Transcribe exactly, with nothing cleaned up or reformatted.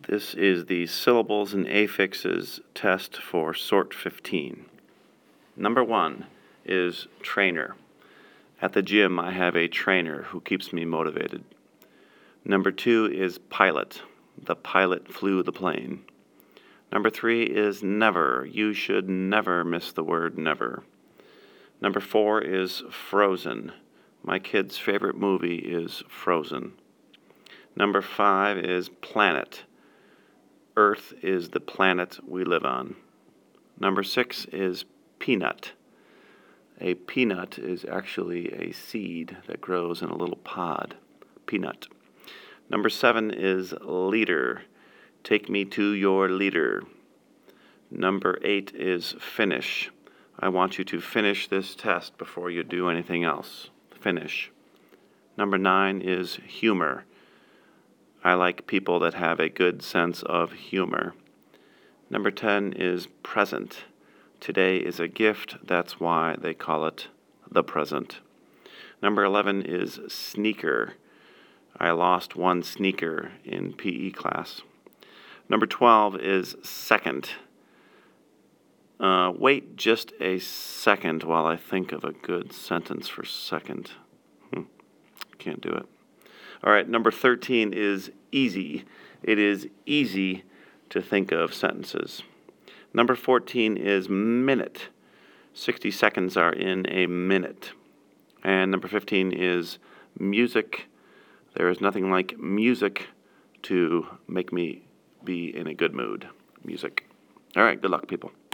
This is the syllables and affixes test for Sort fifteen. Number one is trainer. At the gym, I have a trainer who keeps me motivated. Number two is pilot. The pilot flew the plane. Number three is never. You should never miss the word never. Number four is frozen. My kid's favorite movie is Frozen. Number five is planet. Earth is the planet we live on. Number six is peanut. A peanut is actually a seed that grows in a little pod. Peanut. Number seven is leader. Take me to your leader. Number eight is finish. I want you to finish this test before you do anything else. Finish. Number nine is humor. I like people that have a good sense of humor. Number ten is present. Today is a gift, that's why they call it the present. Number eleven is sneaker. I lost one sneaker in P E class. Number twelve is second. Uh, wait just a second while I think of a good sentence for second. Hmm. Can't do it. All right, number thirteen is easy. It is easy to think of sentences. Number fourteen is minute. sixty seconds are in a minute. And number fifteen is music. There is nothing like music to make me be in a good mood. Music. All right, good luck, people.